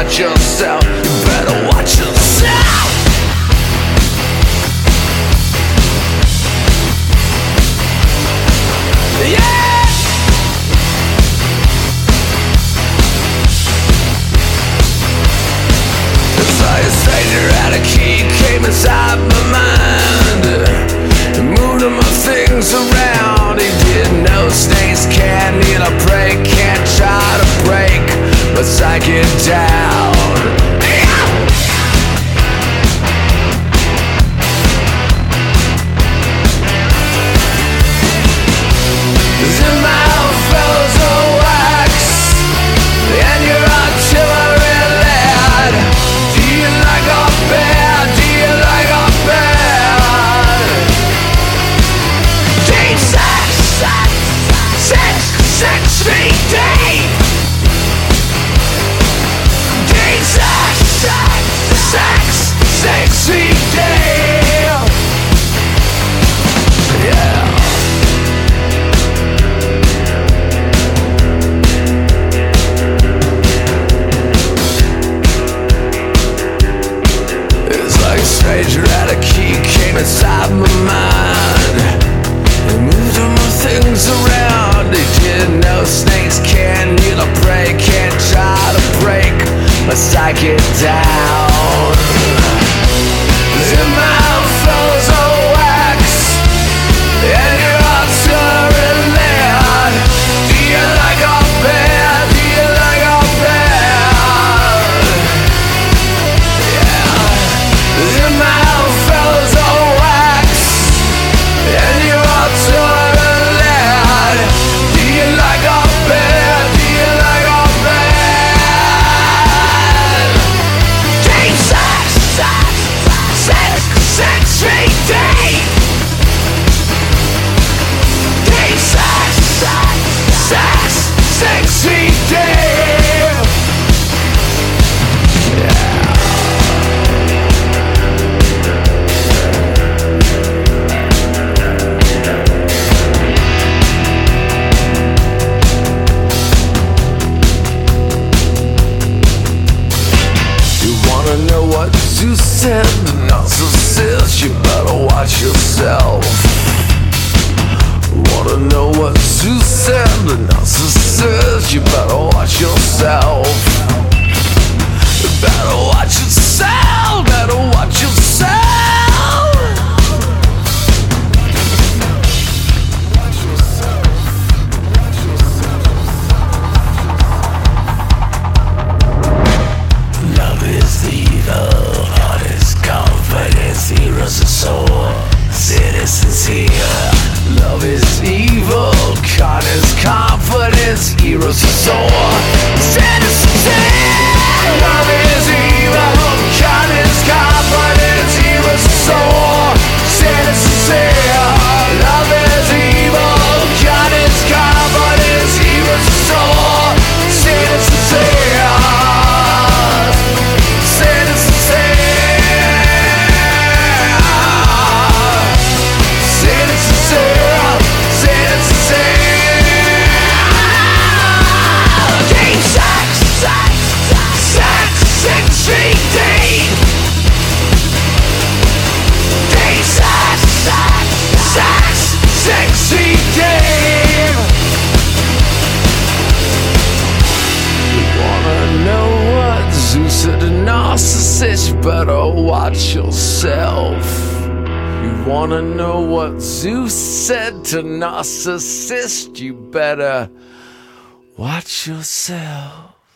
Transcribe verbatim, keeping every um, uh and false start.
watch yourself. You better watch yourself. Yeah! It's like a stranger had a key, came inside my mind, moved my things around. He didn't know snakes can't need a break, can't try to break my psyche down. In my own fellows of wax, and your artillery lad. Do you like our bad? Do you like our bad? Deep sex, sex, sex, sex, feet deep. Deep sex, sex, sex, sex, feet deep. Yeah. Stranger had a key, came inside my mind and moved all my things around. He didn't know snakes can't need a break, can't try to break my psyche down. In my own fellows of wax, and your artillery lead. Do you like our bad? Do you like our bad? In my own fellows of wax, and your artillery lead. Do you like our bad? Do you like our bad? Deep sex, sex, sex, sex, feet deep. Deep sex, sex, sex, sex, feet deep. Yeah. Know what Zeus said, the narcissist, you better watch yourself. Wanna know what Zeus said, the narcissist, you better watch yourself. You better watch yourself, better watch yourself. Heroes of soul, citizens here. Love is evil, con is confidence. Heroes of soul, citizens here. Love is evil, con is confidence. Heroes of soul, citizens here. Love is evil, con is confidence. Heroes of soul, citizens here. Citizens here. Narcissist, you better watch yourself. You wanna know what Zeus said to narcissist? You better watch yourself.